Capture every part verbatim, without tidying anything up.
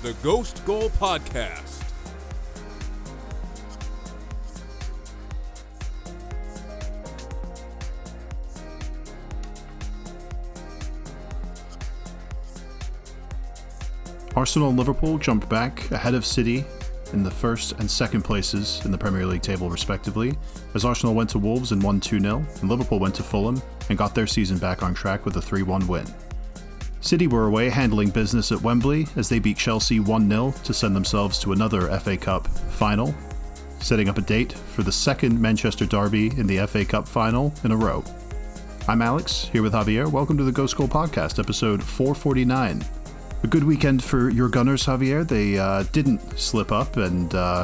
the Ghost Goal Podcast. Arsenal and Liverpool jumped back ahead of City in the first and second places in the Premier League table respectively, as Arsenal went to Wolves and won two nil, and Liverpool went to Fulham and got their season back on track with a three one win. City were away handling business at Wembley as they beat Chelsea one nil to send themselves to another F A Cup final, setting up a date for the second Manchester derby in the F A Cup final in a row. I'm Alex, here with Javier. Welcome to the Ghost Goal Podcast, episode four forty-nine. A good weekend for your Gunners, Javier. They uh, didn't slip up and uh,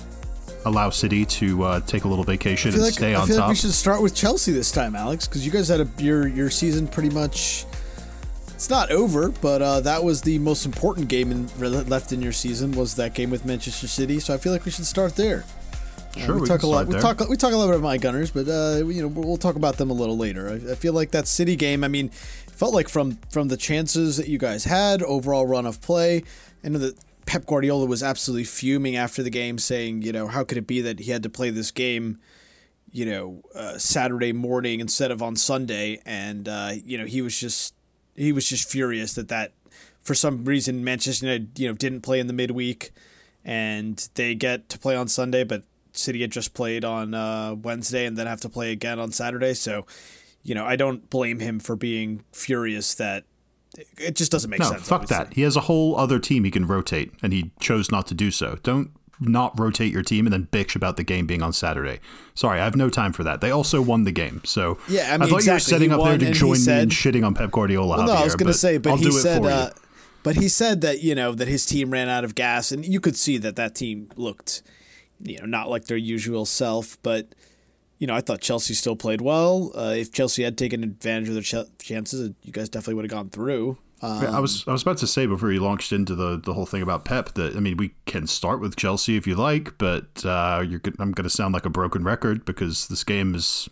allow City to uh, take a little vacation and like, stay on top. I feel like we should start with Chelsea this time, Alex, because you guys had a, your your season pretty much. It's not over, but uh, that was the most important game in, left in your season. Was that game with Manchester City? So I feel like we should start there. Sure, uh, we, we talk can a lot. start We there. talk. We talk a lot about my Gunners, but uh, you know we'll talk about them a little later. I, I feel like that City game. I mean. Felt like from from the chances that you guys had, overall run of play, I know that Pep Guardiola was absolutely fuming after the game, saying, you know, how could it be that he had to play this game, you know, uh, Saturday morning instead of on Sunday, and uh, you know he was just he was just furious that that for some reason Manchester United you know didn't play in the midweek, and they get to play on Sunday, but City had just played on uh, Wednesday and then have to play again on Saturday, so. You know, I don't blame him for being furious that it just doesn't make no, sense. No, fuck obviously. that. He has a whole other team he can rotate, and he chose not to do so. Don't not rotate your team and then bitch about the game being on Saturday. Sorry, I have no time for that. They also won the game, so yeah, I, mean, I thought exactly. you were setting he up there to join said, me in shitting on Pep Guardiola. Well, no, Javier, I was going to say, but I'll he do it said, for you. uh, but he said that you know that his team ran out of gas, and you could see that that team looked, you know, not like their usual self, but. You know, I thought Chelsea still played well. Uh, if Chelsea had taken advantage of their ch- chances, you guys definitely would have gone through. Um, I was I was about to say before you launched into the, the whole thing about Pep that, I mean, we can start with Chelsea if you like, but uh, you're I'm going to sound like a broken record because this game is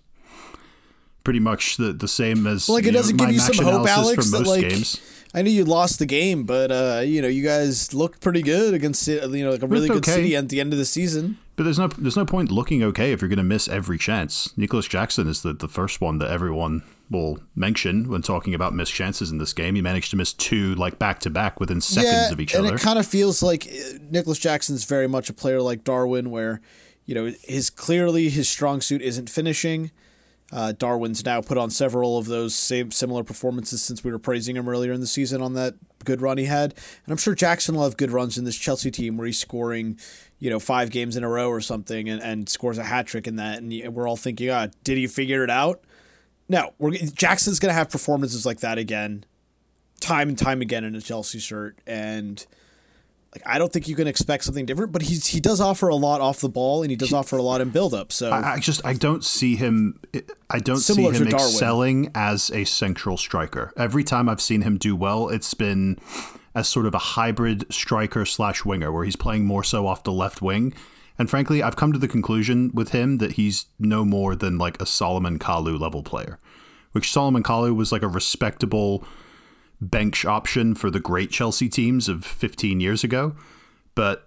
pretty much the, the same as well, like it doesn't know, give you some hope, Alex, for that most like games. I know you lost the game, but uh, you know you guys looked pretty good against you know like a really good okay. City at the end of the season. But there's no there's no point looking okay if you're going to miss every chance. Nicholas Jackson is the, the first one that everyone will mention when talking about missed chances in this game. He managed to miss two like back to back within seconds yeah, of each and other. And it kind of feels like Nicholas Jackson's very much a player like Darwin, where you know his clearly his strong suit isn't finishing. Uh, Darwin's now put on several of those same similar performances since we were praising him earlier in the season on that good run he had. And I'm sure Jackson will have good runs in this Chelsea team where he's scoring, you know, five games in a row or something and, and scores a hat trick in that. And we're all thinking, ah, did he figure it out? No, we're, Jackson's going to have performances like that again, time and time again in a Chelsea shirt. And like I don't think you can expect something different, but he's he does offer a lot off the ball and he does offer a lot in build-up. So I, I just I don't see him I don't see Similar him to Darwin. excelling as a central striker. Every time I've seen him do well, it's been as sort of a hybrid striker slash winger where he's playing more so off the left wing. And frankly, I've come to the conclusion with him that he's no more than like a Solomon Kalou level player, which Solomon Kalou was like a respectable bench option for the great Chelsea teams of fifteen years ago. But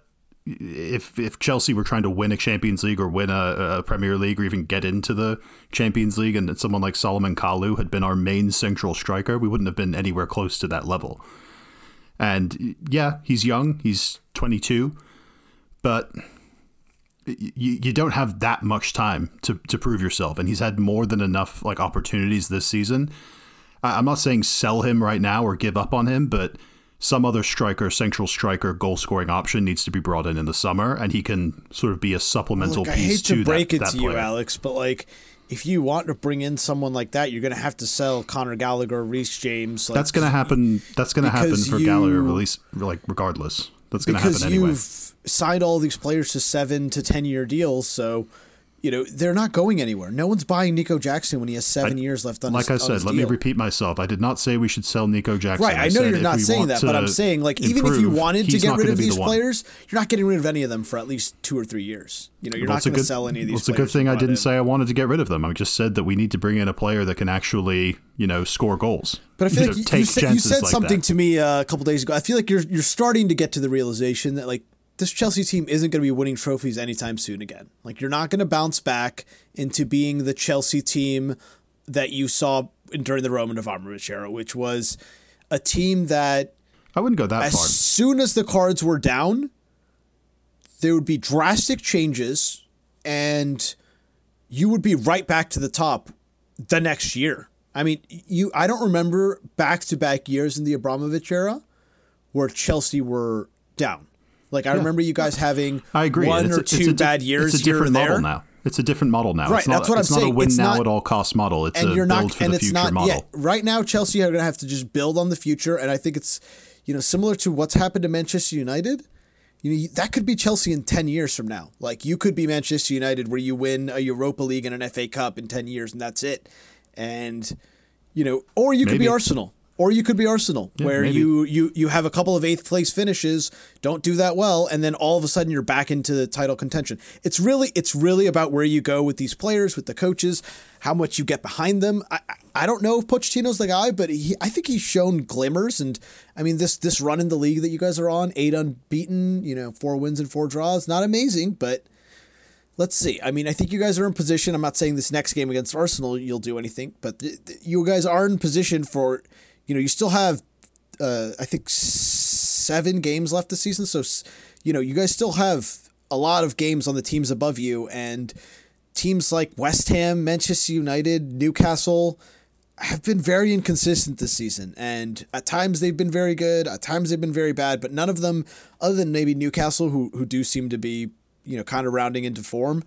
if if Chelsea were trying to win a Champions League or win a, a Premier League or even get into the Champions League and someone like Solomon Kalou had been our main central striker, we wouldn't have been anywhere close to that level. And yeah, he's young, he's twenty-two, but you, you don't have that much time to, to prove yourself. And he's had more than enough like opportunities this season. I'm not saying sell him right now or give up on him, but some other striker, central striker, goal-scoring option needs to be brought in in the summer, and he can sort of be a supplemental Look, piece to I hate to break that, it that to player. you, Alex, but like if you want to bring in someone like that, you're going to have to sell Conor Gallagher, Reece James. Like, that's going to happen. That's going to happen for you, Gallagher, release like regardless. That's going to happen because anyway. you've signed all these players to seven to ten year deals, so You know, they're not going anywhere. No one's buying Nico Jackson when he has seven I, years left on like his Like I said, let deal. me repeat myself. I did not say we should sell Nico Jackson. Right, I, I know you're not saying that, but I'm saying, like, improve, even if you wanted to get rid of these the players, you're not getting rid of any of them for at least two or three years. You know, you're well, not going to sell any of these well, it's players. It's a good thing I didn't in. say I wanted to get rid of them. I just said that we need to bring in a player that can actually, you know, score goals. But I feel you like know, you, take you, said, you said like something that. to me uh, a couple days ago. I feel like you're you're starting to get to the realization that, like, this Chelsea team isn't going to be winning trophies anytime soon again. Like, you're not going to bounce back into being the Chelsea team that you saw during the Roman Abramovich era, which was a team that I wouldn't go that as far. As soon as the cards were down, there would be drastic changes and you would be right back to the top the next year. I mean, you I don't remember back-to-back years in the Abramovich era where Chelsea were down. Like, I yeah. remember you guys having I agree. one it's or a, two a, bad years It's a different here model there. now. It's a different model now. Right, it's not, that's what it's I'm not saying. a win it's now not, at all cost model. It's and a you're build not, for and the it's future not, model. Yeah, right now, Chelsea are going to have to just build on the future, and I think it's, you know, similar to what's happened to Manchester United. You know, that could be Chelsea in ten years from now. Like, you could be Manchester United where you win a Europa League and an F A Cup in ten years, and that's it. And, you know, or you could Maybe. be Arsenal. Or you could be Arsenal, yeah, where you, you you have a couple of eighth place finishes, don't do that well, and then all of a sudden you're back into the title contention. It's really it's really about where you go with these players, with the coaches, how much you get behind them. I I don't know if Pochettino's the guy, but he, I think he's shown glimmers. And I mean, this this run in the league that you guys are on, eight unbeaten, you know, four wins and four draws, not amazing, but let's see. I mean, I think you guys are in position. I'm not saying this next game against Arsenal you'll do anything, but th- th- you guys are in position for. You know, you still have, uh, I think, seven games left this season. So, you know, you guys still have a lot of games on the teams above you. And teams like West Ham, Manchester United, Newcastle have been very inconsistent this season. And at times they've been very good. At times they've been very bad. But none of them, other than maybe Newcastle, who who do seem to be, you know, kind of rounding into form.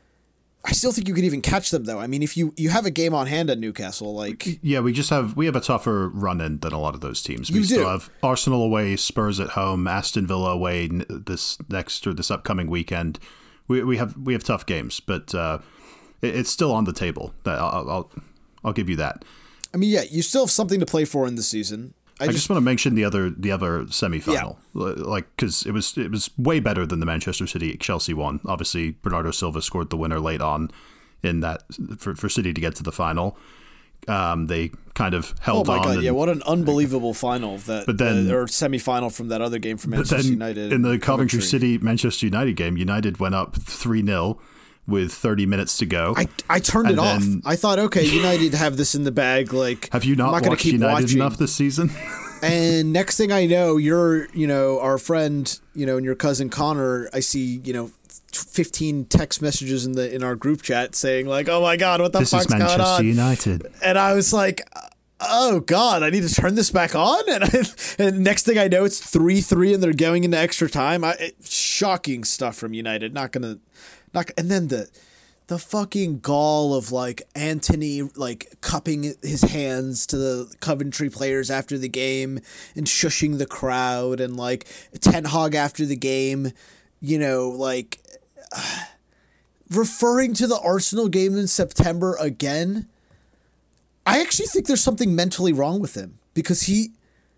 I still think you could even catch them, though. I mean, if you, you have a game on hand at Newcastle, like yeah, we just have we have a tougher run in than a lot of those teams. We you still do. have Arsenal away, Spurs at home, Aston Villa away this next or this upcoming weekend. We we have we have tough games, but uh, it, it's still on the table. I'll, I'll I'll give you that. I mean, yeah, you still have something to play for in the season. I, I just, just want to mention the other the other semifinal, yeah. like because it was it was way better than the Manchester City Chelsea one. Obviously, Bernardo Silva scored the winner late on in that for, for City to get to the final. Um, they kind of held on. Oh my on god! and, yeah, what an unbelievable final that, but then, uh, or semifinal from that other game for Manchester then United. In the Coventry, Coventry City Manchester United game, United went up three nil with thirty minutes to go. I, I turned and it then, off. I thought, okay, United have this in the bag. Like, have you not, I'm not watched keep United watching. enough this season? And next thing I know, you're, you know, our friend, you know, and your cousin Connor, I see, you know, fifteen text messages in the in our group chat saying like, "Oh my God, what the this fuck's is Manchester going on?" United. And I was like, "Oh God, I need to turn this back on." And, I, and next thing I know, it's three three, and they're going into extra time. I, it, shocking stuff from United. Not gonna, not. And then the. The fucking gall of like Anthony like cupping his hands to the Coventry players after the game and shushing the crowd, and like Ten Hag after the game, you know, like uh, referring to the Arsenal game in September again. I actually think there's something mentally wrong with him because he.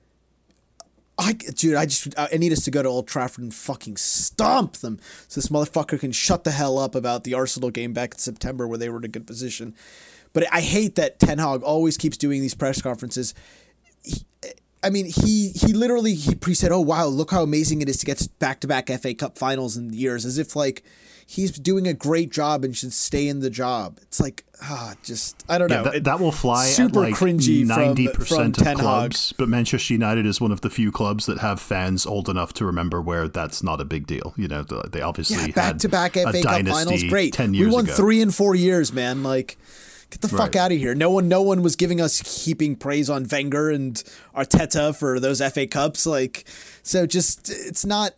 I, dude, I just I need us to go to Old Trafford and fucking stomp them so this motherfucker can shut the hell up about the Arsenal game back in September where they were in a good position. But I hate that Ten Hag always keeps doing these press conferences. He, I mean, he he literally he pre said, "Oh wow, look how amazing it is to get back-to-back F A Cup finals in years," as if like he's doing a great job and should stay in the job. It's like, ah, just, I don't know. Yeah, that, it, that will fly super at like cringy ninety percent from, from of clubs, but Manchester United is one of the few clubs that have fans old enough to remember where that's not a big deal. You know, they obviously yeah, had back-to-back F A Cup finals, great. ten years we won ago. three in four years, man. Like, get the fuck Right. out of here. No one, no one was giving us heaping praise on Wenger and Arteta for those F A Cups. Like, so just, it's not...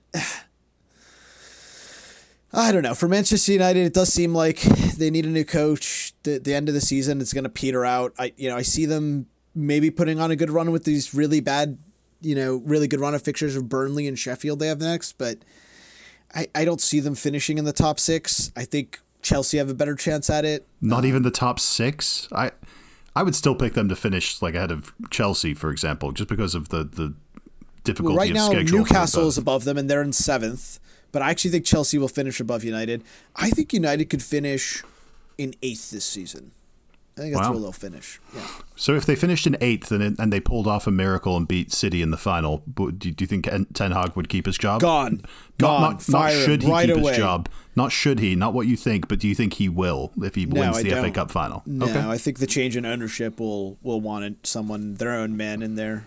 I don't know. For Manchester United, it does seem like they need a new coach. The, the end of the season, it's going to peter out. I, you know, I see them maybe putting on a good run with these really bad, you know, really good run of fixtures of Burnley and Sheffield they have next, but I, I don't see them finishing in the top six. I think Chelsea have a better chance at it. Not um, even the top six. I I would still pick them to finish like ahead of Chelsea, for example, just because of the the difficulty well, right of now, schedule. Newcastle is above them, and they're in seventh. But I actually think Chelsea will finish above United. I think United could finish in eighth this season. I think that's wow. where they'll finish. Yeah. So if they finished in eighth and it, and they pulled off a miracle and beat City in the final, do, do you think Ten Hag would keep his job? Gone. Gone. Not, not, Fire not should he right keep away. his job. Not should he. Not what you think, but do you think he will if he no, wins I the don't. F A Cup final? No, okay. I think the change in ownership will will want someone, their own man in there.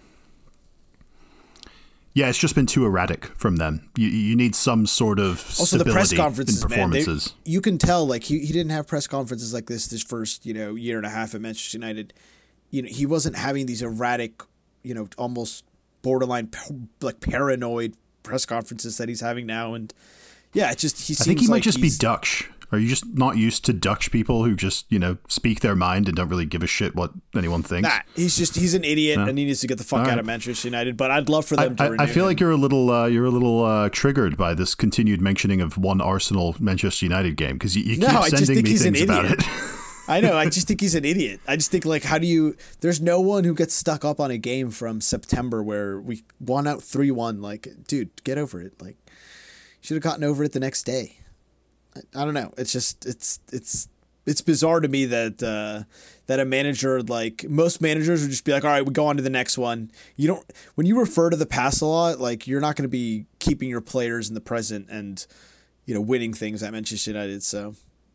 Yeah, it's just been too erratic from them. You you need some sort of also the press conferences, in performances. Man, they, you can tell like he, he didn't have press conferences like this this first you know year and a half at Manchester United. You know he wasn't having these erratic, you know, almost borderline like paranoid press conferences that he's having now. And yeah, it just he seems I think he might like just be he's, Dutch. Are you just not used to Dutch people who just, you know, speak their mind and don't really give a shit what anyone thinks? Nah, he's just he's an idiot no. and he needs to get the fuck All out right. of Manchester United. But I'd love for them I, to renew I feel him. like you're a little uh, you're a little uh, triggered by this continued mentioning of one Arsenal Manchester United game because you, you no, keep I just sending think me he's things an about idiot. it. I know. I just think he's an idiot. I just think like, how do you? There's no one who gets stuck up on a game from September where we won out three one. Like, dude, get over it. Like, should have gotten over it the next day. I, I don't know. It's just it's it's it's bizarre to me that uh, that a manager like most managers would just be like, all right, we go on to the next one. You don't when you refer to the past a lot, like you're not going to be keeping your players in the present and you know winning things at Manchester United. So.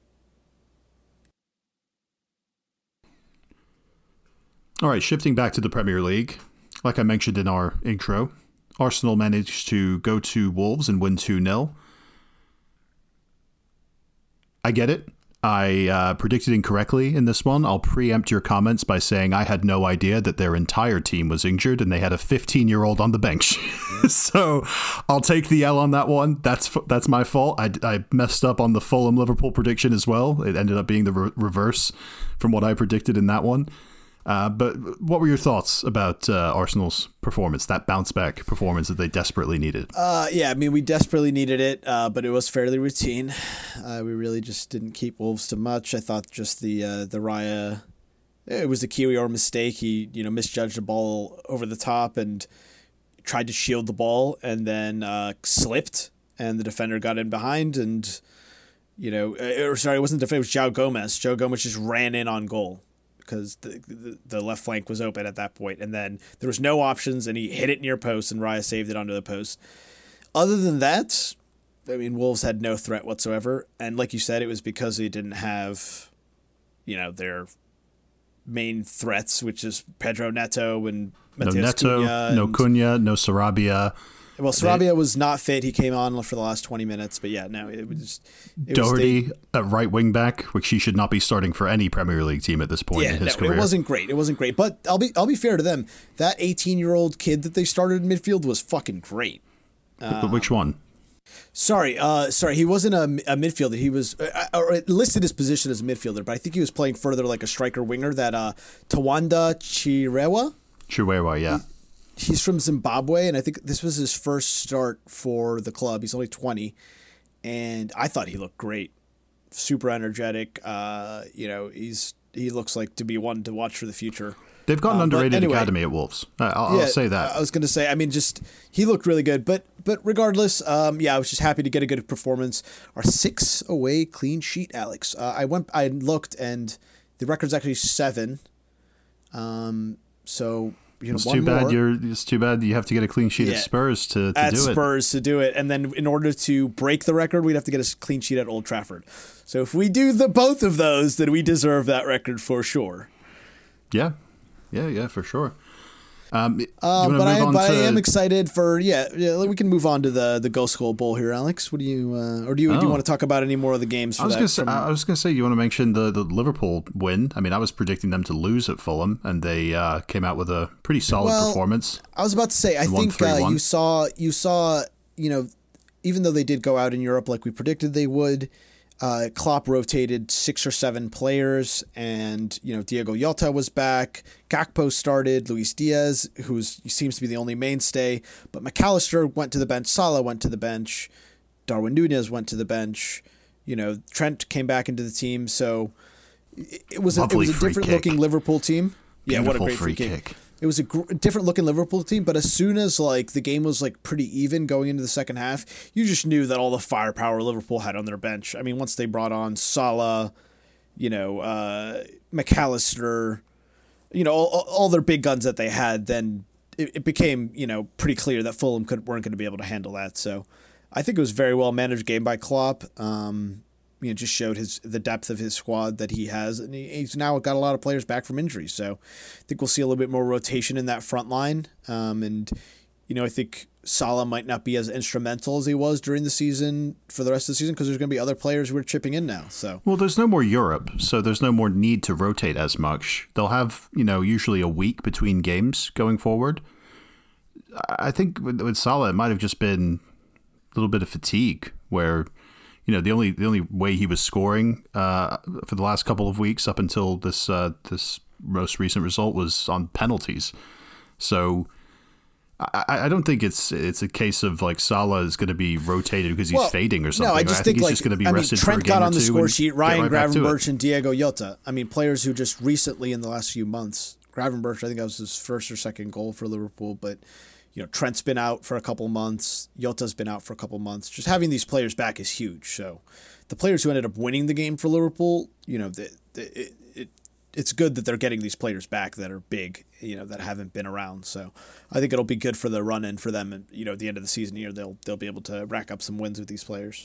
All right, shifting back to the Premier League. Like I mentioned in our intro, Arsenal managed to go to Wolves and win two nil. I get it. I uh, predicted incorrectly in this one. I'll preempt your comments by saying I had no idea that their entire team was injured and they had a fifteen-year-old on the bench. So I'll take the L on that one. That's that's my fault. I, I messed up on the Fulham-Liverpool prediction as well. It ended up being the re- reverse from what I predicted in that one. Uh, but what were your thoughts about uh, Arsenal's performance, that bounce-back performance that they desperately needed? Uh, yeah, I mean, we desperately needed it, uh, but it was fairly routine. Uh, we really just didn't keep Wolves to much. I thought just the uh, the Raya, it was a Kiwior mistake. He, you know, misjudged the ball over the top and tried to shield the ball and then uh, slipped, and the defender got in behind and, you know, or sorry, it wasn't the defender, it was João Gomez. João Gomez just ran in on goal. Because the, the the left flank was open at that point, and then there was no options, and he hit it near post, and Raya saved it onto the post. Other than that, I mean, Wolves had no threat whatsoever, and like you said, it was because they didn't have, you know, their main threats, which is Pedro Neto and Mateus no Neto, Cunha no and, Cunha, no Sarabia. Well, Sarabia was not fit. He came on for the last twenty minutes, but yeah, no, it was it Doherty was at right wing back, which he should not be starting for any Premier League team at this point yeah, in his no, career. it wasn't great. It wasn't great, but I'll be I'll be fair to them. That eighteen-year-old kid that they started in midfield was fucking great. But um, which one? Sorry, uh, sorry, he wasn't a, a midfielder. He was uh, or it listed his position as a midfielder, but I think he was playing further like a striker winger. That uh, Tawanda Chirewa. Chirewa, yeah. He, He's from Zimbabwe, and I think this was his first start for the club. He's only twenty, and I thought he looked great, super energetic. Uh, you know, he's he looks like to be one to watch for the future. They've got an um, underrated anyway, academy at Wolves. Uh, I'll, yeah, I'll say that. I was going to say, I mean, just he looked really good, but but regardless, um, yeah, I was just happy to get a good performance. Our six away clean sheet, Alex. Uh, I went, I looked, and the record's actually seven. Um, so. You know, it's one too bad more. you're. It's too bad you have to get a clean sheet Yeah. at Spurs to, to at do it. Spurs to do it, and then in order to break the record, we'd have to get a clean sheet at Old Trafford. So if we do the both of those, then we deserve that record for sure. Yeah, yeah, yeah, for sure. Um, Uh, but I, but to... I am excited for yeah, yeah. We can move on to the the Ghost Skull Bowl here, Alex. What do you uh, or do you oh. do you want to talk about any more of the games? For I was that gonna say, from... I was gonna say you want to mention the, the Liverpool win. I mean, I was predicting them to lose at Fulham, and they uh, came out with a pretty solid well, performance. I was about to say, I think uh, you saw you saw you know, even though they did go out in Europe like we predicted they would. Uh, Klopp rotated six or seven players, and you know Diego Jota was back. Gakpo started. Luis Diaz, who seems to be the only mainstay, but McAllister went to the bench. Salah went to the bench. Darwin Núñez went to the bench. You know, Trent came back into the team, so it, it was a, it Lovely was a free different kick. looking Liverpool team. Yeah, what a Beautiful great free free kick. kick. It was a gr- different looking Liverpool team, but as soon as like the game was like pretty even going into the second half, you just knew that all the firepower Liverpool had on their bench. I mean, once they brought on Salah, you know, uh, McAllister, you know, all, all their big guns that they had, then it, it became, you know, pretty clear that Fulham could, weren't going to be able to handle that. So I think it was a very well managed game by Klopp. Um, you know, just showed his the depth of his squad that he has, and he, he's now got a lot of players back from injuries. So I think we'll see a little bit more rotation in that front line. Um, and you know, I think Salah might not be as instrumental as he was during the season for the rest of the season because there's going to be other players who are chipping in now. So Well, there's no more Europe, so there's no more need to rotate as much. They'll have, you know, usually a week between games going forward. I think with, with Salah, it might have just been a little bit of fatigue where, you know, the only the only way he was scoring uh, for the last couple of weeks up until this uh, this most recent result was on penalties. So I, I don't think it's it's a case of like Salah is going to be rotated because he's well, fading or something. No, I just I think, think he's like just going to be I mean, rested Trent for a game got or on the two score and sheet. get Ryan right back to it. Gravenberch and Diego Jota. I mean, players who just recently in the last few months. Gravenberch, I think that was his first or second goal for Liverpool, but you know, Trent's been out for a couple months. Jota's been out for a couple months. Just having these players back is huge. So the players who ended up winning the game for Liverpool, you know, the, the, it, it it's good that they're getting these players back that are big, you know, that haven't been around. So I think it'll be good for the run in for them. And, you know, at the end of the season here, they'll they'll be able to rack up some wins with these players.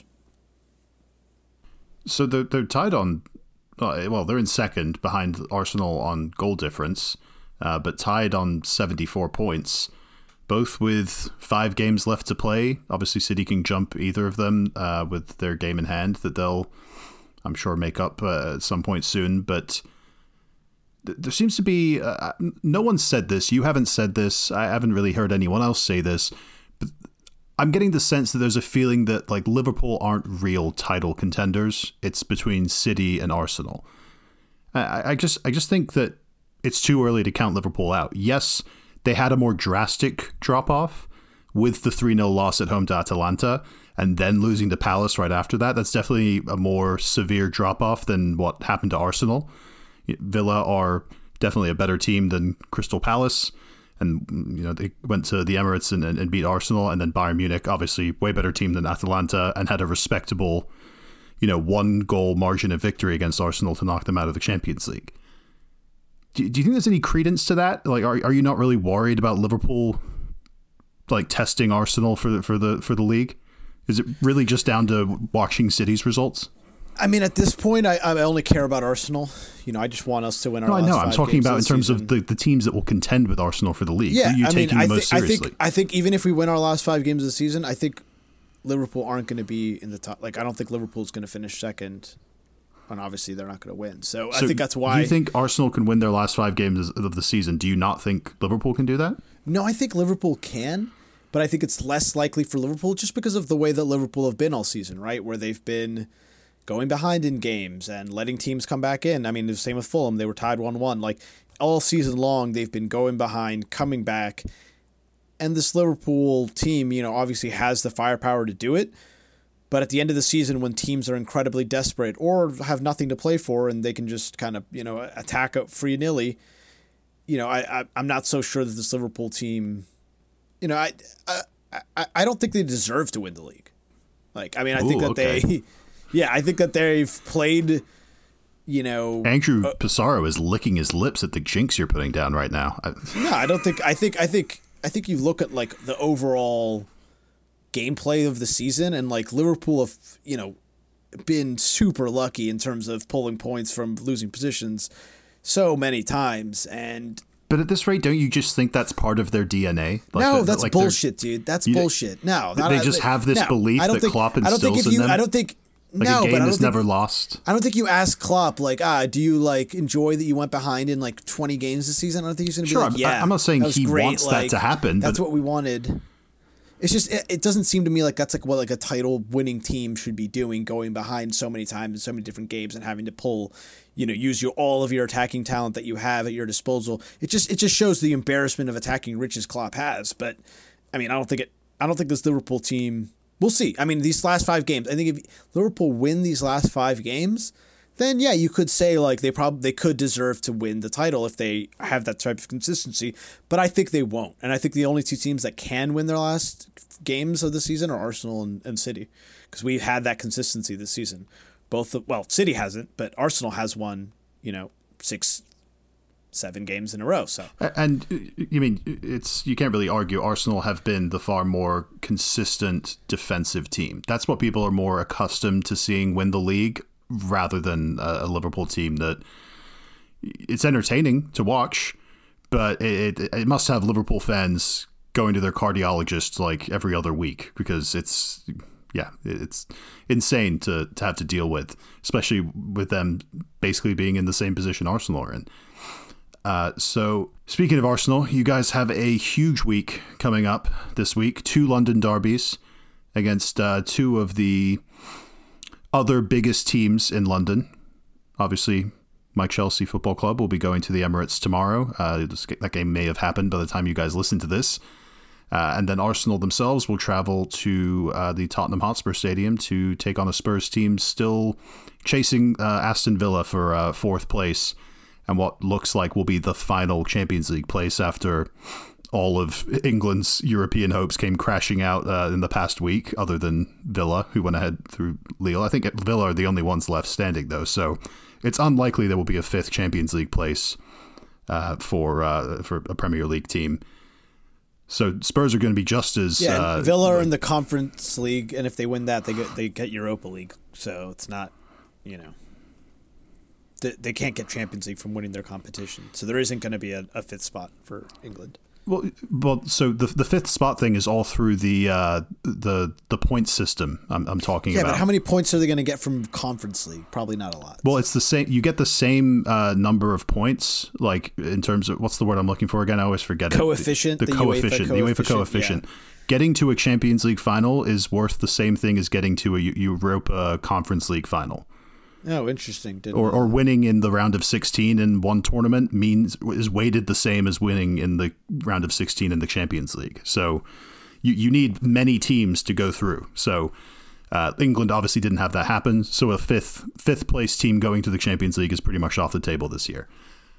So they're, they're tied on, uh, well, they're in second behind Arsenal on goal difference, uh, but tied on seventy-four points, both with five games left to play. Obviously, City can jump either of them uh, with their game in hand that they'll, I'm sure, make up uh, at some point soon. But th- there seems to be, uh, no one said this. You haven't said this. I haven't really heard anyone else say this. But I'm getting the sense that there's a feeling that like Liverpool aren't real title contenders. It's between City and Arsenal. I, I just, I just think that it's too early to count Liverpool out. Yes, they had a more drastic drop-off with the three nil loss at home to Atalanta and then losing to Palace right after that. That's definitely a more severe drop-off than what happened to Arsenal. Villa are definitely a better team than Crystal Palace. And, you know, they went to the Emirates and, and beat Arsenal. And then Bayern Munich, obviously way better team than Atalanta and had a respectable, you know, one-goal margin of victory against Arsenal to knock them out of the Champions League. Do, do you think there's any credence to that? Like, are are you not really worried about Liverpool, like testing Arsenal for the for the for the league? Is it really just down to watching City's results? I mean, at this point, I, I only care about Arsenal. You know, I just want us to win our. No, I last know. five I'm talking games about of in the terms season. of the, the teams that will contend with Arsenal for the league. Yeah, Who are you I taking mean, I, most thi- I seriously? think I think even if we win our last five games of the season, I think Liverpool aren't going to be in the top. Like, I don't think Liverpool's going to finish second. And obviously, they're not going to win. So, So I think that's why. Do you think Arsenal can win their last five games of the season? Do you not think Liverpool can do that? No, I think Liverpool can, but I think it's less likely for Liverpool just because of the way that Liverpool have been all season, right? Where they've been going behind in games and letting teams come back in. I mean, the same with Fulham. They were tied one one. Like, all season long, they've been going behind, coming back. And this Liverpool team, you know, obviously has the firepower to do it. But at the end of the season, when teams are incredibly desperate or have nothing to play for and they can just kind of, you know, attack up free-nilly, you know, I, I, I'm not so sure that this Liverpool team, you know, I, I I don't think they deserve to win the league. Like, I mean, I Ooh, think that okay. they, yeah, I think that they've played, you know. Andrew uh, Pissarro is licking his lips at the jinx you're putting down right now. I, No, I don't think, I think, I think, I think you look at like the overall gameplay of the season and like Liverpool have, you know, been super lucky in terms of pulling points from losing positions so many times. And but at this rate, don't you just think that's part of their D N A? Like no, the- that's like they're- bullshit, dude. That's You- bullshit. No, They not- just have this no, belief I don't that think, Klopp I don't think instills if you, in them? I don't think, Like no, a game but I don't is think, never lost. I don't think you ask Klopp like, ah, do you like enjoy that you went behind in like twenty games this season? I don't think he's gonna be Sure, like, I'm- yeah. I'm not saying that was he great. wants that like, to happen, That's but- what we wanted. It's just it, it doesn't seem to me like that's like what like a title winning team should be doing, going behind so many times in so many different games and having to pull, you know, use your all of your attacking talent that you have at your disposal. It just it just shows the embarrassment of attacking riches Klopp has. But I mean, I don't think it. I don't think this Liverpool team We'll see. I mean, these last five games, I think if Liverpool win these last five games, then yeah, you could say like they probably they could deserve to win the title if they have that type of consistency. But I think they won't. And I think the only two teams that can win their last games of the season are Arsenal and, and City, because we've had that consistency this season. Both of, well, City hasn't, but Arsenal has won, you know, six, seven games in a row. So and you mean it's you can't really argue Arsenal have been the far more consistent defensive team. That's what people are more accustomed to seeing win the league, rather than a, a Liverpool team that it's entertaining to watch, but it, it it must have Liverpool fans going to their cardiologist like every other week, because it's yeah it's insane to to have to deal with, especially with them basically being in the same position Arsenal are in. Uh, so speaking of Arsenal, you guys have a huge week coming up this week. Two London derbies against uh, two of the other biggest teams in London. Obviously, my Chelsea Football Club will be going to the Emirates tomorrow. Uh, that game may have happened by the time you guys listen to this. Uh, and then Arsenal themselves will travel to uh, the Tottenham Hotspur Stadium to take on a Spurs team still chasing uh, Aston Villa for uh, fourth place, and what looks like will be the final Champions League place after all of England's European hopes came crashing out uh, in the past week, other than Villa, who went ahead through Lille. I think Villa are the only ones left standing, though, so it's unlikely there will be a fifth Champions League place uh, for uh, for a Premier League team. So Spurs are going to be just as yeah. Uh, Villa are like, in the Conference League, and if they win that, they get they get Europa League. So it's not, you know, they, they can't get Champions League from winning their competition. So there isn't going to be a, a fifth spot for England. Well, well, so the the fifth spot thing is all through the uh, the the point system. I'm I'm talking yeah, about. Yeah, but how many points are they going to get from Conference League? Probably not a lot. Well, it's the same. You get the same uh, number of points, like in terms of what's the word I'm looking for again? I always forget coefficient, it. The, the, the coefficient, the UEFA coefficient. Yeah. Getting to a Champions League final is worth the same thing as getting to a Europa Conference League final. Oh, interesting. Didn't or or winning in the round of sixteen in one tournament means is weighted the same as winning in the round of sixteen in the Champions League. So you you need many teams to go through. So uh, England obviously didn't have that happen. So a fifth fifth place team going to the Champions League is pretty much off the table this year.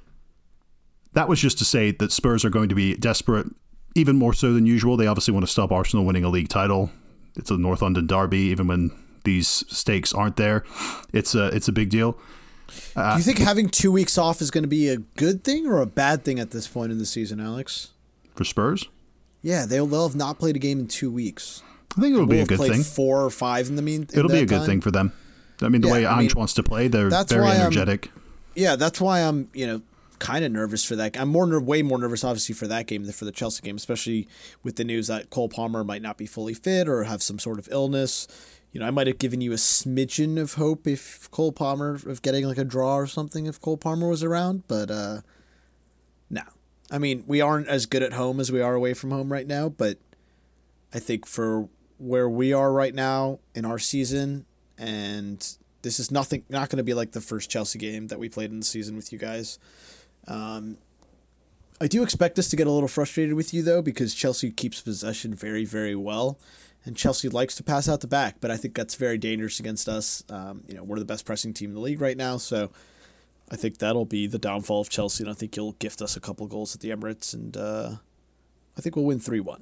That was just to say that Spurs are going to be desperate, even more so than usual. They obviously want to stop Arsenal winning a league title. It's a North London derby, even when these stakes aren't there. It's a it's a big deal. Uh, Do you think having two weeks off is going to be a good thing or a bad thing at this point in the season, Alex? For Spurs? Yeah, they'll they'll have not played a game in two weeks. I think it'll and be we'll a good played thing. Four or five in the mean. It'll be a good time. thing for them. I mean, the yeah, way I Ange mean, wants to play, they're very energetic. I'm, yeah, that's why I'm you know kind of nervous for that. I'm more ner- way more nervous, obviously, for that game than for the Chelsea game, especially with the news that Cole Palmer might not be fully fit or have some sort of illness. You know, I might have given you a smidgen of hope if Cole Palmer, of getting like a draw or something if Cole Palmer was around, but uh, no. I mean, we aren't as good at home as we are away from home right now, but I think for where we are right now in our season, and this is nothing, not going to be like the first Chelsea game that we played in the season with you guys. Um, I do expect us to get a little frustrated with you, though, because Chelsea keeps possession very, very well. And Chelsea likes to pass out the back, but I think that's very dangerous against us. Um, you know, we're the best pressing team in the league right now, so I think that'll be the downfall of Chelsea, and I think you'll gift us a couple goals at the Emirates, and uh, I think we'll win three one.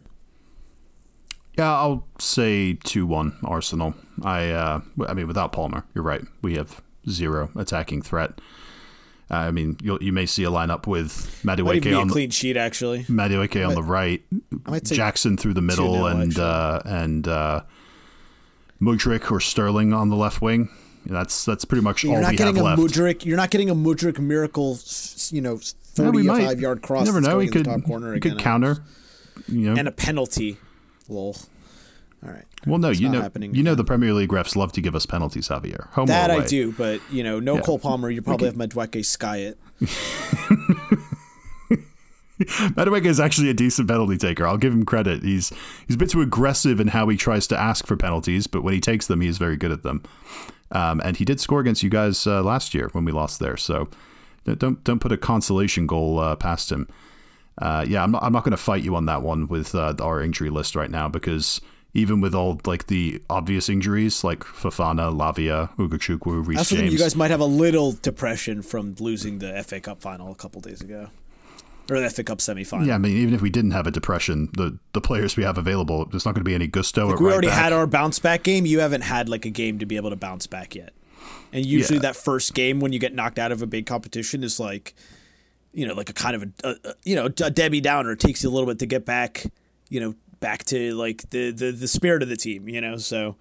Yeah, I'll say two one Arsenal. I uh, I mean, without Palmer, you're right. We have zero attacking threat. Uh, I mean, you'll, you may see a lineup with Madueke on a clean sheet, actually. Madueke on the right, Jackson through the middle, and uh, and uh, Mudryk or Sterling on the left wing. That's that's pretty much you're all not we getting have a left. Mudryk, you're not getting a Mudryk miracle, you know, forty-five yard cross. You never know. He could, top corner he again, could counter. You know, and a penalty. Lol. All right. Well, no, it's you know, you know, the Premier League refs love to give us penalties, Javier. Home that or away. I do, but you know, no yeah. Cole Palmer. You probably have Madueke sky it. Madueke is actually a decent penalty taker. I'll give him credit. He's he's a bit too aggressive in how he tries to ask for penalties, but when he takes them, he is very good at them. Um, and he did score against you guys uh, last year when we lost there. So don't don't put a consolation goal uh, past him. Uh, yeah, I'm not I'm not going to fight you on that one with uh, our injury list right now, because even with all like the obvious injuries like Fofana, Lavia, Ugachukwu, Reece I also James. think you guys might have a little depression from losing the F A Cup final a couple days ago. Or the F A Cup semifinal. Yeah, I mean, even if we didn't have a depression, the, the players we have available, there's not going to be any gusto. Like at we right already back. had our bounce back game. You haven't had like a game to be able to bounce back yet. And usually Yeah. that first game when you get knocked out of a big competition is like, you know, like a kind of a, a, a you know, a Debbie Downer. It takes you a little bit to get back, you know, back to like the, the, the spirit of the team, you know? So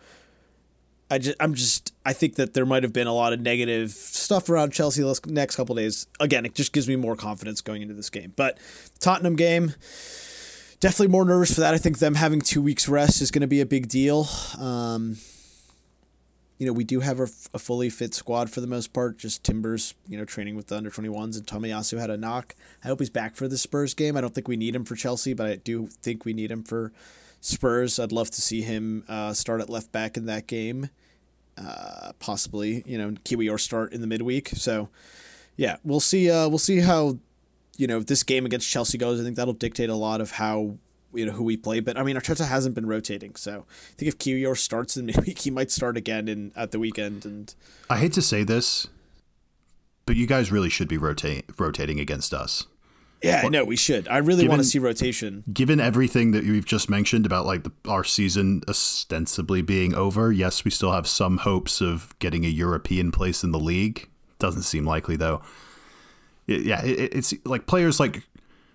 I just, I'm just, I think that there might have been a lot of negative stuff around Chelsea the next couple of days. Again, it just gives me more confidence going into this game. But Tottenham game, definitely more nervous for that. I think them having two weeks rest is going to be a big deal. Um, you know, we do have a, a fully fit squad for the most part. Just Timbers, you know, training with the under twenty-ones, and Tomiyasu had a knock. I hope he's back for the Spurs game. I don't think we need him for Chelsea, but I do think we need him for Spurs. I'd love to see him uh, start at left back in that game. Uh, possibly, you know, Kiwior start in the midweek. So, yeah, we'll see. Uh, we'll see how, you know, this game against Chelsea goes. I think that'll dictate a lot of how, you know, who we play. But I mean, Arteta hasn't been rotating, so I think if Kiwior starts in midweek, he might start again in at the weekend. And I hate to say this, but you guys really should be rotating rotating against us. yeah, I know we should. I really Given- want to see rotation. Given everything that you've just mentioned about like the, our season ostensibly being over, yes, we still have some hopes of getting a European place in the league. Doesn't seem likely though. It, yeah, it, it's like players like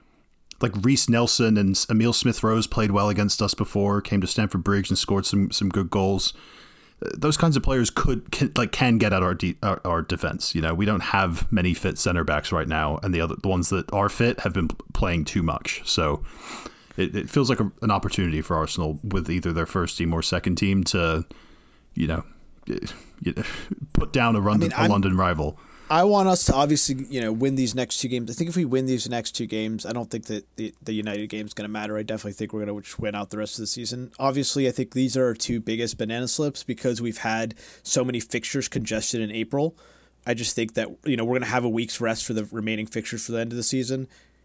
like Reece Nelson and Emile Smith-Rowe played well against us before, came to Stamford Bridge and scored some some good goals. Those kinds of players could can, like can get at our, de- our our defense. You know, we don't have many fit center backs right now, and the other the ones that are fit have been playing too much. So it, it feels like a, an opportunity for Arsenal with either their first team or second team to, you know, you know put down a, London, I mean, a London rival. I want us to obviously, you know, win these next two games. I think if we win these next two games, I don't think that the, the United game is going to matter. I definitely think we're going to win out the rest of the season. Obviously, I think these are our two biggest banana slips because we've had so many fixtures congested in April. I just think that, you know, we're going to have a week's rest for the remaining fixtures for the end of the season.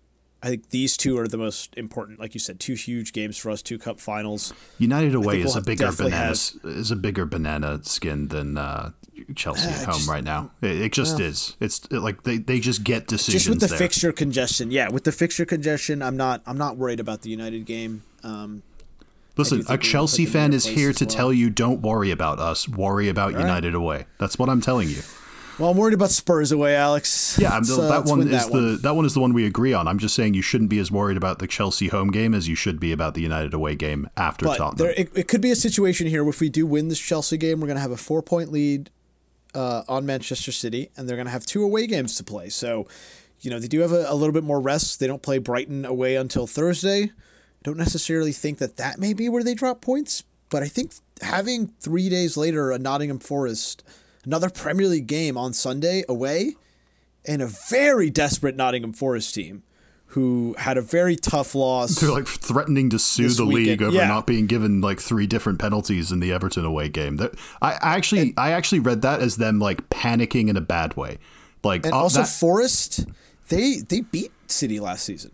I think these two are the most important. Like you said, two huge games for us, two cup finals. United away we'll is a bigger definitely banana have- is a bigger banana skin than uh, Chelsea Uh, at home just- right now. It, it just well. is. It's like they, they just get decisions Just with the there. fixture congestion, yeah. With the fixture congestion, I'm not I'm not worried about the United game. Um, Listen, think a we will Chelsea put them in fan their is place here as to well. tell you don't worry about us. Worry about All right. United away. That's what I'm telling you. well, I'm worried about Spurs away, Alex. Yeah, I'm, Let's, uh, that let's one win is that the one. that one is the one we agree on. I'm just saying you shouldn't be as worried about the Chelsea home game as you should be about the United away game after But Tottenham. there, it, it could be a situation here where if we do win this Chelsea game, we're going to have a four point lead uh, on Manchester City, and they're going to have two away games to play. So, you know, they do have a, a little bit more rest. They don't play Brighton away until Thursday. I don't necessarily think that that may be where they drop points, but I think having three days later a Nottingham Forest, another Premier League game on Sunday away, and a very desperate Nottingham Forest team who had a very tough loss. They're like threatening to sue This the league weekend, over yeah. not being given like three different penalties in the Everton away game. That I, I actually I actually read that as them like panicking in a bad way. Like And uh, also that- Forest, they they beat City last season,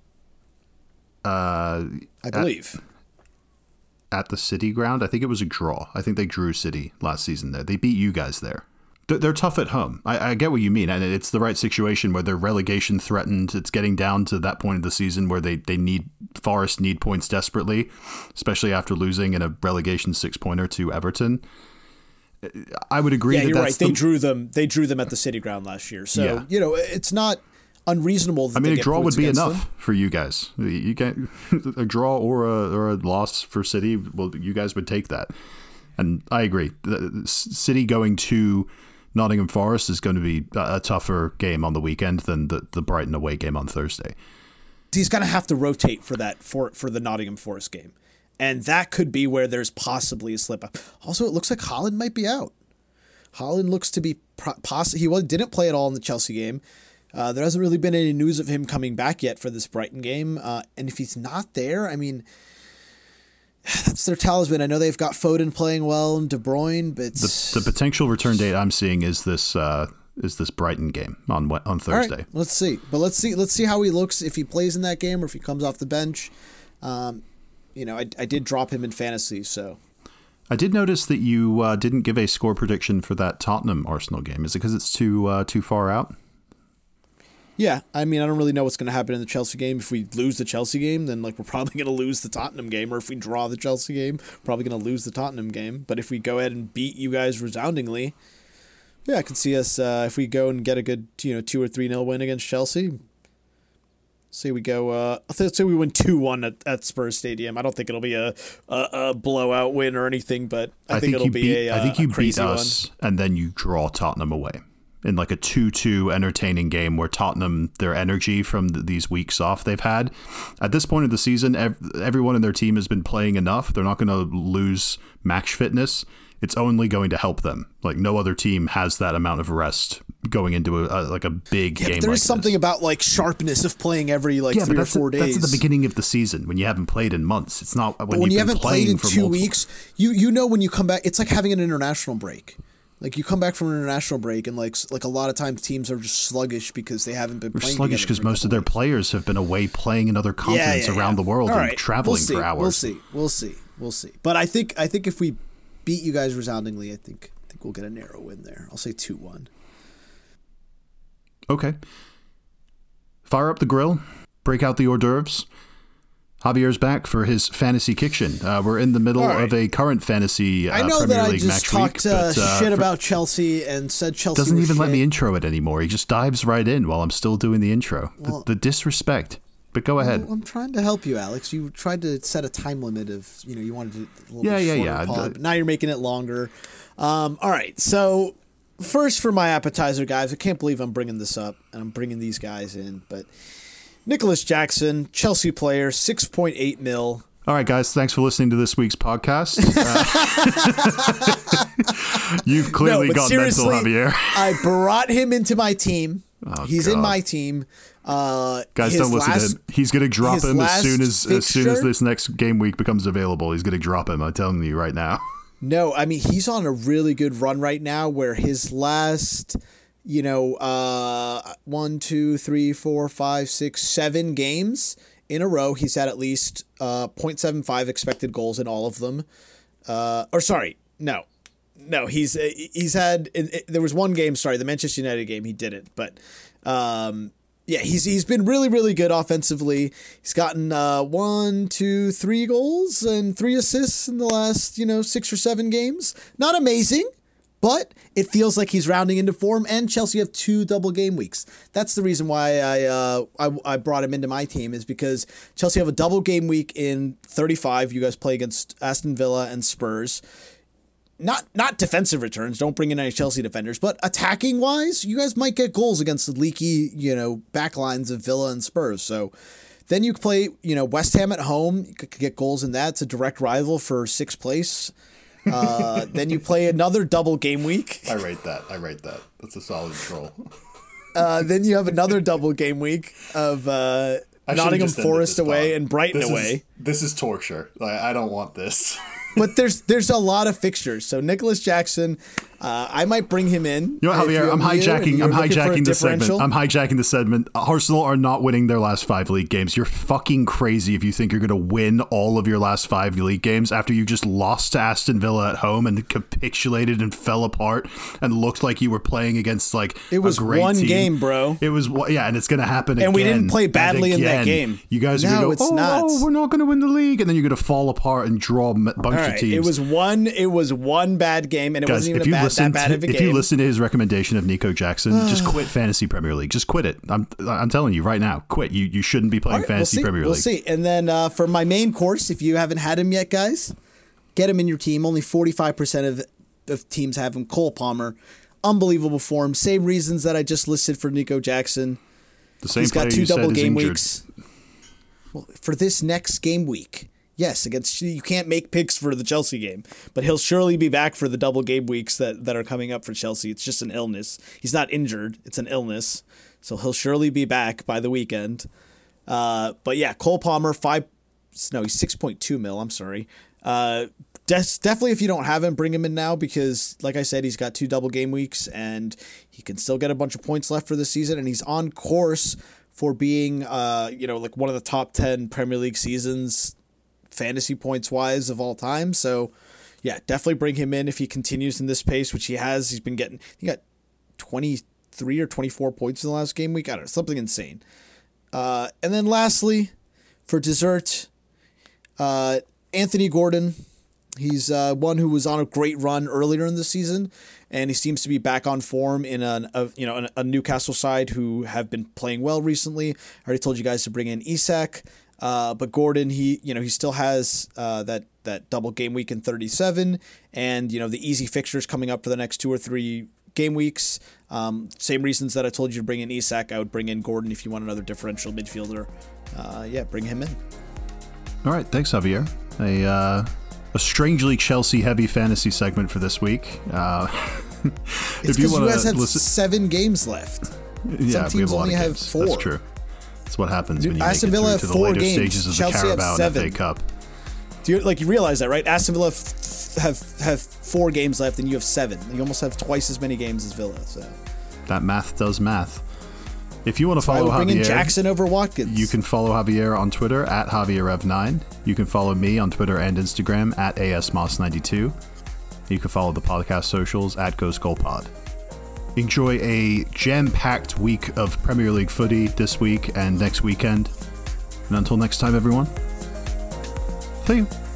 uh, I believe. at the City ground, I think it was a draw. I think they drew City last season there. They beat you guys there. They're, they're tough at home. I, I get what you mean, and it's the right situation where they're relegation threatened. It's getting down to that point of the season where they, they need Forest need points desperately, especially after losing in a relegation six pointer to Everton. I would agree yeah, that you're that's right. They the, drew them. They drew them at the City ground last year. So Yeah. you know, it's not unreasonable. That I mean, they a get draw would points be against enough them. for you guys. You can a draw or a or a loss for City. Well, you guys would take that, and I agree. The City going to Nottingham Forest is going to be a tougher game on the weekend than the, the Brighton away game on Thursday. He's going to have to rotate for that for for the Nottingham Forest game, and that could be where there's possibly a slip up. Also, it looks like Haaland might be out. Haaland looks to be possible. He was, didn't play at all in the Chelsea game. Uh, there hasn't really been any news of him coming back yet for this Brighton game. Uh, and if he's not there, I mean, that's their talisman. I know they've got Foden playing well and De Bruyne, but The, the potential return date I'm seeing is this uh, is this Brighton game on on all right, Thursday. let's see. But let's see. Let's see how he looks if he plays in that game or if he comes off the bench. Um, you know, I, I did drop him in fantasy, so. I did notice that you uh, didn't give a score prediction for that Tottenham Arsenal game. Is it because it's too uh, too far out? Yeah, I mean, I don't really know what's going to happen in the Chelsea game. If we lose the Chelsea game, then like we're probably going to lose the Tottenham game, or if we draw the Chelsea game, probably going to lose the Tottenham game. But if we go ahead and beat you guys resoundingly, yeah, I can see us uh, if we go and get a good, you know, two or three nil win against Chelsea. Say we go. Uh, let's say we win two one at, at Spurs Stadium. I don't think it'll be a, a, a blowout win or anything, but I, I think, think it'll you be beat, a. I think you a crazy beat us, one. and then you draw Tottenham away in like a two two entertaining game where Tottenham, their energy from the, these weeks off they've had. At this point of the season, ev- everyone in their team has been playing enough. They're not going to lose match fitness. It's only going to help them. Like no other team has that amount of rest going into a, a like a big Yeah, game. but there like is something this. about like sharpness of playing every like yeah, three but or that's four a, days. That's at the beginning of the season when you haven't played in months. It's not when, But when you've you been haven't played playing in for two multiple- weeks, you you know when you come back, it's like having an international break. Like you come back from an international break, and like like a lot of times teams are just sluggish because they haven't been They're playing. sluggish because because most of their players have been away playing in other continents yeah, yeah. around the world All and right, traveling we'll see, for hours. We'll see. We'll see. We'll see. But I think I think if we beat you guys resoundingly, I think I think we'll get a narrow win there. I'll say two one. Okay. Fire up the grill. Break out the hors d'oeuvres. Javier's back for his fantasy kiction. Uh, we're in the middle right. of a current fantasy uh, I know Premier that I League just match talked week. uh, but, uh, shit for- about Chelsea and said Chelsea doesn't was even let shit. me intro it anymore. He just dives right in while I'm still doing the intro. Well- the, the disrespect. But go ahead. Well, I'm trying to help you, Alex. You tried to set a time limit of, you know, you wanted to a little Yeah, bit yeah, shorter yeah. pod, The- but now you're making it longer. Um, all right, so first for my appetizer, guys, I can't believe I'm bringing this up and I'm bringing these guys in, but Nicholas Jackson, Chelsea player, six point eight mil. All right, guys. Thanks for listening to this week's podcast. Uh, you've clearly no, but got mental, seriously, Javier. I brought him into my team. Oh, He's in God. my team. Uh, Guys, his don't listen last, to him. He's going to drop his him as last soon as as soon as fixture- this next game week becomes available. He's going to drop him. I'm telling you right now. No, I mean, he's on a really good run right now where his last, you know, uh, one, two, three, four, five, six, seven games in a row, he's had at least uh, point seven five expected goals in all of them. Uh, or sorry, no. No, he's he's had it, it, there was one game, sorry, the Manchester United game, he didn't, but um, yeah, he's he's been really really good offensively. He's gotten uh, one, two, three goals and three assists in the last you know six or seven games. Not amazing, but it feels like he's rounding into form. And Chelsea have two double game weeks. That's the reason why I uh, I, I brought him into my team is because Chelsea have a double game week in thirty-five. You guys play against Aston Villa and Spurs. Not not defensive returns. Don't bring in any Chelsea defenders, but attacking wise, you guys might get goals against the leaky, you know, backlines of Villa and Spurs. So then you play, you know, West Ham at home. You could get goals in that. It's a direct rival for sixth place. Uh, then you play another double game week. I rate that. I rate that. That's a solid troll. Uh, then you have another double game week of uh, Nottingham Forest away and Brighton this away. Is, this is torture. Like, I don't want this. But there's there's a lot of fixtures. So Nicholas Jackson, uh, I might bring him in. You know, if Javier, you're I'm new and hijacking. you're I'm looking for a hijacking the segment. differential. I'm hijacking the segment. Arsenal are not winning their last five league games. You're fucking crazy if you think you're going to win all of your last five league games after you just lost to Aston Villa at home and capitulated and fell apart and looked like you were playing against like It was a great one team. game, bro. It was yeah, and it's going to happen again. And we didn't play and badly in that again. game. You guys are No, going to it's go, oh, not. oh, we're not going to win the league, and then you're going to fall apart and draw a bunch All of right, teams. it was one. It was one bad game, and it Guys, wasn't even if a you bad, listen that bad to, of a if game. you listen to his recommendation of Nico Jackson, just quit fantasy Premier League. Just quit it. I'm I'm telling you right now, quit. You you shouldn't be playing All right, fantasy we'll see, Premier we'll League. see. And then uh, for my main course, if you haven't had him yet, guys, get him in your team. Only forty-five percent of, of teams have him. Cole Palmer, unbelievable form. Same reasons that I just listed for Nico Jackson. The same He's got player two you said double is game injured. weeks. Well, for this next game week, yes, against you can't make picks for the Chelsea game, but he'll surely be back for the double game weeks that, that are coming up for Chelsea. It's just an illness. He's not injured. It's an illness. So he'll surely be back by the weekend. Uh, but yeah, Cole Palmer, five, no, he's six point two mil. I'm sorry. Uh, des- definitely if you don't have him, bring him in now because, like I said, he's got two double game weeks and he can still get a bunch of points left for the season. And he's on course for being, uh, you know, like one of the top ten Premier League seasons fantasy points wise of all time. So yeah, definitely bring him in if he continues in this pace, which he has. He's been getting, he got twenty-three or twenty-four points in the last game week. I don't know, something insane. Uh, and then lastly, for dessert, uh, Anthony Gordon. He's uh, one who was on a great run earlier in the season, and he seems to be back on form in an, a you know a, a Newcastle side who have been playing well recently. I already told you guys to bring in Isak, uh, but Gordon, he you know he still has uh, that that double game week in thirty-seven, and you know the easy fixtures coming up for the next two or three game weeks. Um, same reasons that I told you to bring in Isak, I would bring in Gordon if you want another differential midfielder. Uh, yeah, bring him in. All right, thanks, Javier. A uh, a strangely Chelsea-heavy fantasy segment for this week. Uh, it's because you, you guys have listen- seven games left. Yeah, Some teams we have only have games. four. That's true. That's what happens when you Aston make it Villa through to have the four later games. stages of Chelsea the Carabao have and F A seven. Cup. Do you like you realize that, right? Aston Villa f- have have four games left, and you have seven. You almost have twice as many games as Villa. So that math does math. If you want to so follow I would bring Javier, in Jackson over Watkins. You can follow Javier on Twitter at Javier Rev nine. You can follow me on Twitter and Instagram at A S Moss ninety-two. You can follow the podcast socials at Ghost Goal Pod. Enjoy a jam-packed week of Premier League footy this week and next weekend. And until next time, everyone, see you.